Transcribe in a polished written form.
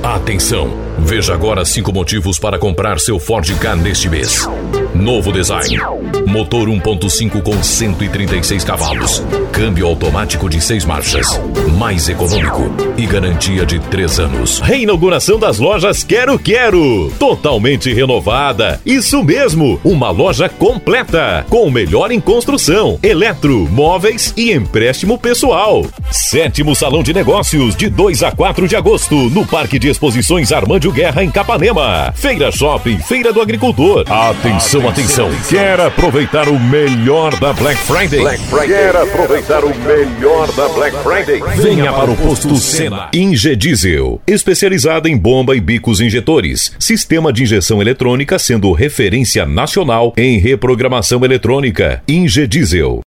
Atenção! Veja agora 5 motivos para comprar seu Ford Ka neste mês. Novo design. Motor 1.5 com 136 cavalos. Câmbio automático de 6 marchas. Mais econômico. E garantia de 3 anos. Reinauguração das lojas Quero Quero. Totalmente renovada. Isso mesmo. Uma loja completa. Com o melhor em construção, eletro, móveis e empréstimo pessoal. 7º Salão de Negócios, de 2 a 4 de agosto, no Parque de Exposições Armândio Guerra, em Capanema. Feira Shopping, Feira do Agricultor. Atenção, atenção. Quer aproveitar o melhor da Black Friday? Quer aproveitar o melhor da Black Friday? Venha para o posto Sena. Ingediesel, especializada em bomba e bicos injetores. Sistema de injeção eletrônica sendo referência nacional em reprogramação eletrônica. Ingediesel.